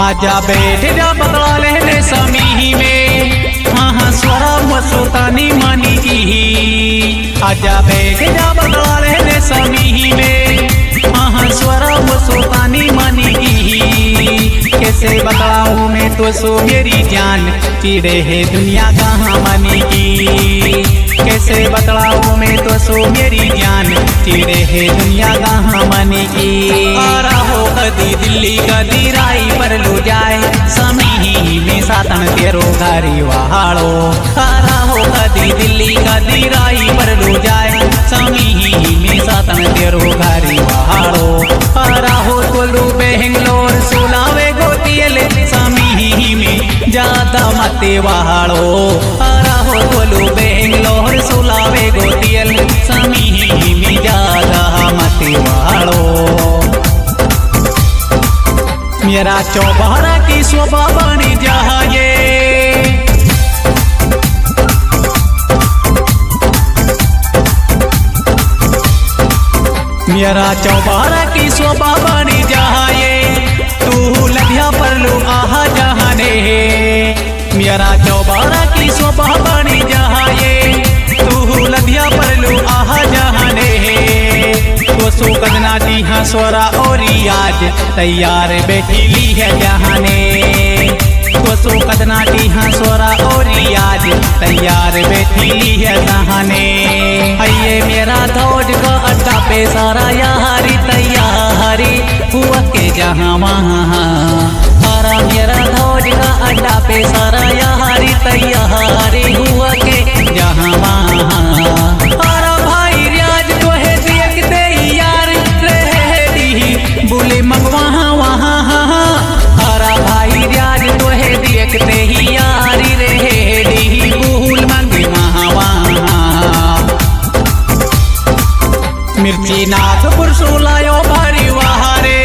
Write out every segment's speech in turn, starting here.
आजा बैठ जा बदला लेने समी में, हाँ स्वरा वसुतानी मानी की। आजा बैठ जा बदला लेने समी में, हाँ स्वरा वसुतानी मानी की। कैसे बताऊँ मैं तो सो मेरी जान, चिड़े है दुनिया कहाँ मानी की। कैसे बतलाऊँ मैं तो सो मेरी जान, चिड़े है दुनिया कहाँ मानी की। आ रहो कदी दिल्ली कदी राई पर लो जाए, समी में सातन तेरो घरी वहाड़ो। आ रहो कदी दिल्ली कदी राई पर लो जाए, समी में सातन तेरो घरी वहाड़ो। आ रहो तोलू बेंगलोर सुलावे गोतियल, समी में ज्यादा मते वहाड़ो। आ रहो तोलू बेंगलोर सुलावे गोतियल, समी में ज्यादा मते वहाड़ो। मेरा चौबारा की शोभा बनी जाए, मेरा चौबारा की शोभा बनी जाए। तू लधिया पर लो आहा जहाने, मेरा चौबारा की शोभा बनी जाए। तू लधिया पर लो आहा जहाने, तो सो कदनाटी हाँ स्वरा और आज तैयार बैठी ली है जहाने। तो सो कदनाटी हाँ स्वरा और आज तैयार बैठी ली है जहाने। ये मेरा दौड़ का अड्डा पे सारा यारी तैयारी हुआ के जहाँ वहाँ। सारा मेरा दौड़ का अड्डा पे सारा यारी तैयारी हुआ के जहाँ वहाँ। बोले मंगवा वहाँ, हरा भाई राज तो है देखते ही यारी रेडी, भूल मंगे वहाँ। मिर्ची नाथपुर सुलायो भरी वहारे,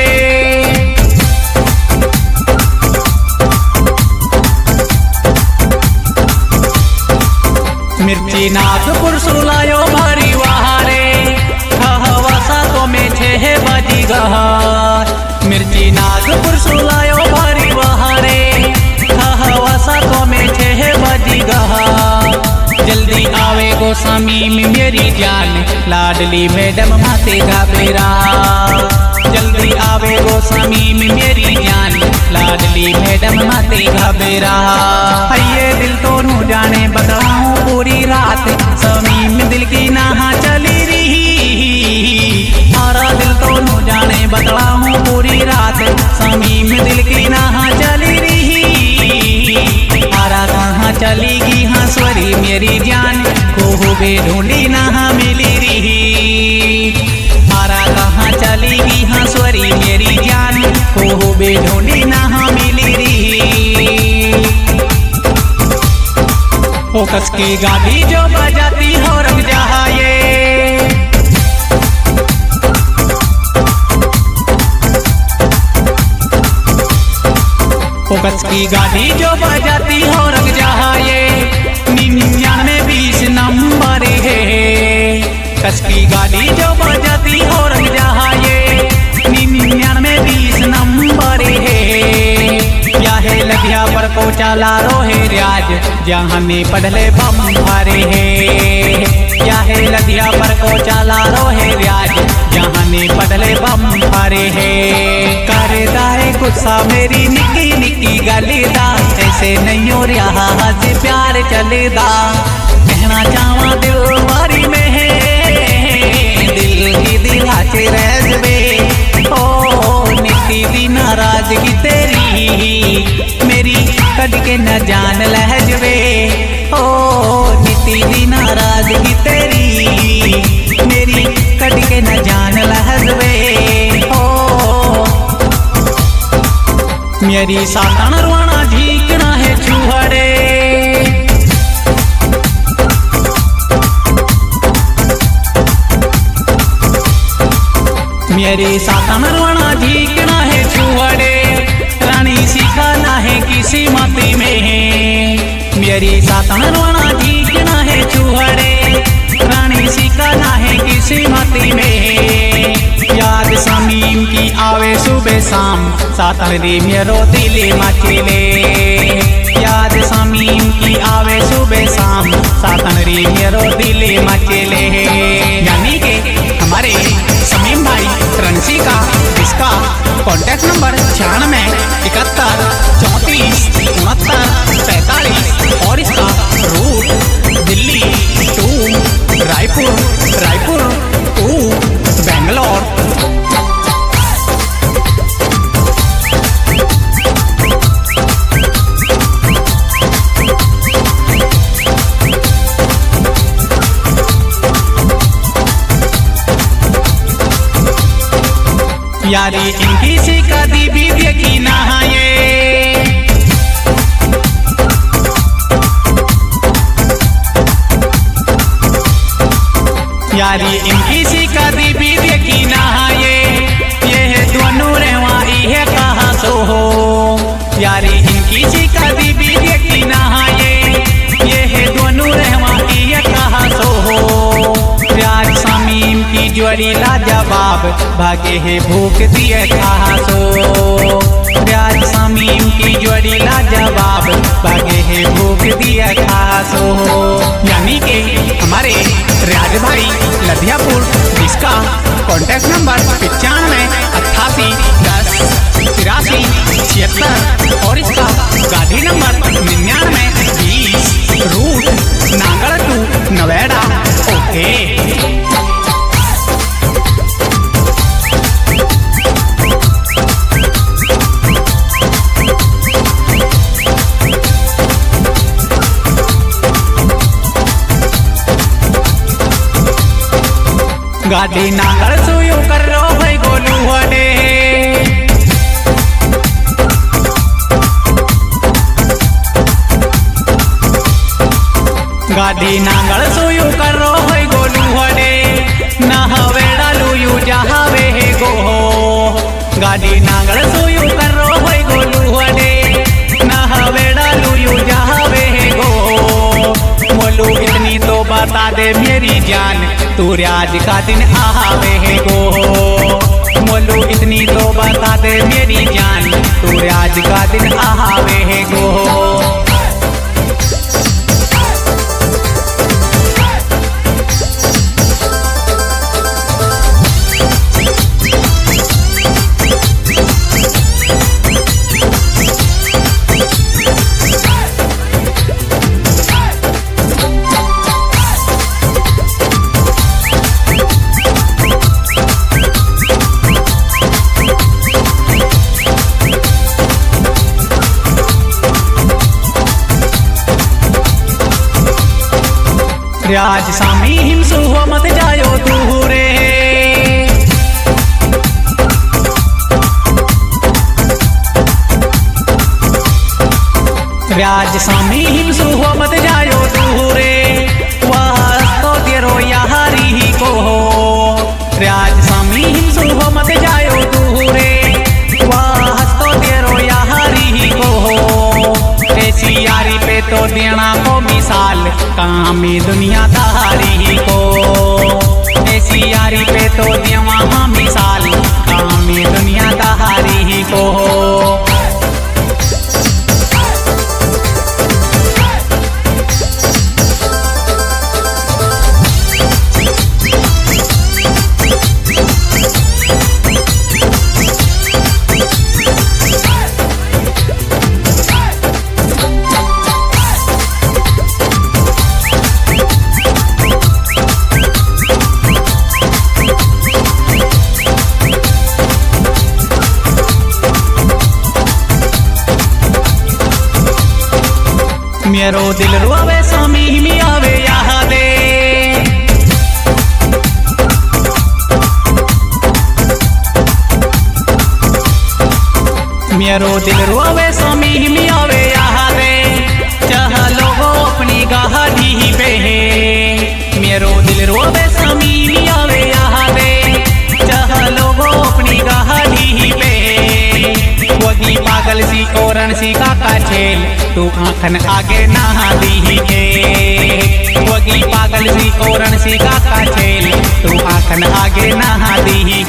मिर्ची नाथपुर सुलायो भरी वहारे। हवासा तो में छे बजी गहार, मिर्ची नागपुर सुलायो भरी वहारे। हवासा तो में छे बजी गहार। जल्दी आवे गो समी में मेरी जान, लाडली मैडम माते का बेरा। जल्दी आवे गो समी में मेरी जान, लाडली मैडम माते का बेरा। ये दिल तो नू जाने बदलाऊं पूरी रात, समी में दिल की नहा चली रही। हमारा दिल तो नू जाने बदलाऊं पूरी रात, समी में दिल की नहा चली रही। हमारा कहाँ चलेगी हाँ स्वरी मेरी जान, को बे ढूंढी नहा मिली रही। हमारा कहाँ चलेगी हाँ स्वरी मेरी जान, को बे ढूंढी नहा मिली रही। फोकस की गाड़ी जो बजाती हो रंग जहाए, फोकस की गाड़ी जो बजाती हो रंग जहाए। 9920 नंबर है, कस की गाड़ी जो बजाती हो रंग जहाए। 9920 नंबर है, या है लधिया पर को चला रोहे राज, जहाँ ने पढ़ले बम भरे है। या है लधिया पर को चला रोहे राज, जहाँ ने पढ़ले बम भरे है। करे दाए गुस्सा मेरी निकी निकी गलेदा, ऐसे नहीं हो रहा आज प्यार चलेदा। कहना चाहवा दिल मारी में है, दिल ही दिलाचे रजबे। ओ निकी दी नाराजगी तेरी, मेरी कद के न जान लहजवे। ओ निकी दी नाराजगी तेरी, मेरी कद के न जान लहजवे। मेरी सातन रुआना झीकना है चूहड़े, मेरी सातन रुआना झीकना है चूहड़े। रानी सिखाना है किसी मती में, मेरी सातन रुआना झीकना है चूहड़े। रानी सिखाना है किसी मती में, याद समीम की आवे सुबह सुबह शाम सातन रे मेरो दिले मचले। याद समीम की आवे सुबह शाम सातन रे मेरो दिले मचले। यानी के हमारे समीम भाई रणसी का, जिसका कॉन्टैक्ट नंबर 9671 34 69 45 और इसका route Delhi to Raipur, Raipur to Bangalore. यारी इनकी सी कदी भी देखी ना ये, यारी इनकी सी कदी भी देखी ना ये दोनों रहवाई है कहाँ सो हो। यारी इनकी सी कदी भी देखी ना ये दोनों रहवाई है कहाँ सो हो। राज समीम की जोड़ी लाजवाब भागे है भूख दिए कहाँ सो। राज समीम की जोड़ी लाजवाब भागे है भूख दिए कहाँ सो। यानी के हमारे राज भाई लधियापुर, जिसका कॉन्टैक्ट नंबर 95 88 10 83 76 और इसका गाड़ी number 99 20 route Nagad to Naveda. Okay गाड़ी नागड़ सुयो कर रो भाई गोलू हडे। गाड़ी नागड़ सुयो कर रो भाई गोलू हडे। ना हवे डालू यू जहावे है गो। गाड़ी नागड़ सुयो कर रो भाई गोलू हडे। ना हवे डालू यू जहावे है गो। बोलू इतनी तो बता दे मेरी जान, तू आज का दिन आवे है गो। बोलू इतनी तो बता दे मेरी जान, तू आज का दिन आवे है गो। राज सामी हिमसु मत जायो तू रे। राज सामी हिमसु मत जायो तू रे। वह तो तेरो यारी को हो। राज सामी हिमसु मत जायो तू रे। वह तो तेरो यारी को हो। ऐसी यारी पे तो देना को मिसाल कामी दुनियादारी को। ऐसी यारी पे तो देवा मिसाल कामी दुनियादारी को। मेरो दिल रोवे स्वामी में आवे यहाँ दे। मेरो दिल रोवे स्वामी में आवे यहाँ दे। चाह लोगो अपनी गाड़ी पे है। मेरो दिल रोवे स्वामी में आवे यहाँ दे। चाह लोगो अपनी गाड़ी पे वगी पागल सी ओरण सी का छेल तू आंखन आगे ना दी है। वगी पागल सी ओरण सी का छेल तू आंखन आगे ना दी।